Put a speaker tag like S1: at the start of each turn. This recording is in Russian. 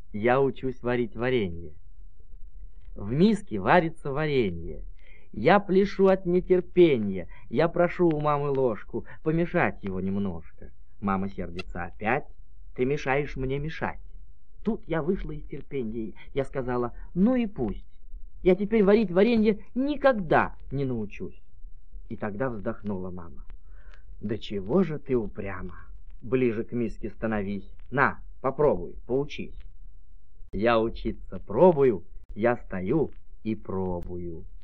S1: Я учусь варить варенье. В миске варится варенье. Я пляшу от нетерпения. Я прошу у мамы ложку, помешать его немножко. Мама сердится опять. Ты мешаешь мне мешать. Тут я вышла из терпения. Я сказала, ну и пусть. Я теперь варить варенье никогда не научусь. И тогда вздохнула мама. Да чего же ты упряма? Ближе к миске становись. На, попробуй, поучись. Я учиться пробую, я стою и пробую.